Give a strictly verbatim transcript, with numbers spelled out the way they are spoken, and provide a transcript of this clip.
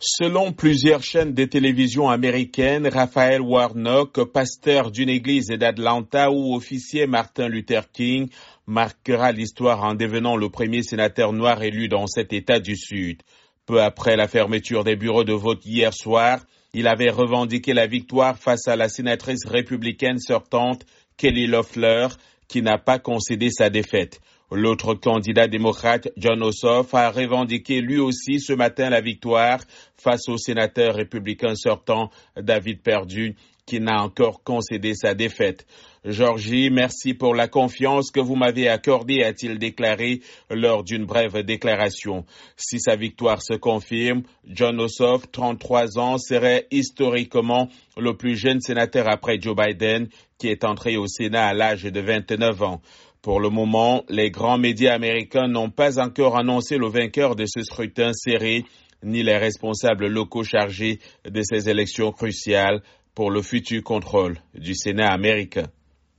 Selon plusieurs chaînes de télévision américaines, Raphaël Warnock, pasteur d'une église d'Atlanta où officiait Martin Luther King, marquera l'histoire en devenant le premier sénateur noir élu dans cet État du Sud. Peu après la fermeture des bureaux de vote hier soir, il avait revendiqué la victoire face à la sénatrice républicaine sortante Kelly Loeffler, qui n'a pas concédé sa défaite. L'autre candidat démocrate, Jon Ossoff, a revendiqué lui aussi ce matin la victoire face au sénateur républicain sortant David Perdue, qui n'a encore concédé sa défaite. Georgie, merci pour la confiance que vous m'avez accordée, a-t-il déclaré lors d'une brève déclaration. Si sa victoire se confirme, Jon Ossoff, trente-trois ans, serait historiquement le plus jeune sénateur après Joe Biden, qui est entré au Sénat à l'âge de vingt-neuf ans. Pour le moment, les grands médias américains n'ont pas encore annoncé le vainqueur de ce scrutin serré, ni les responsables locaux chargés de ces élections cruciales pour le futur contrôle du Sénat américain.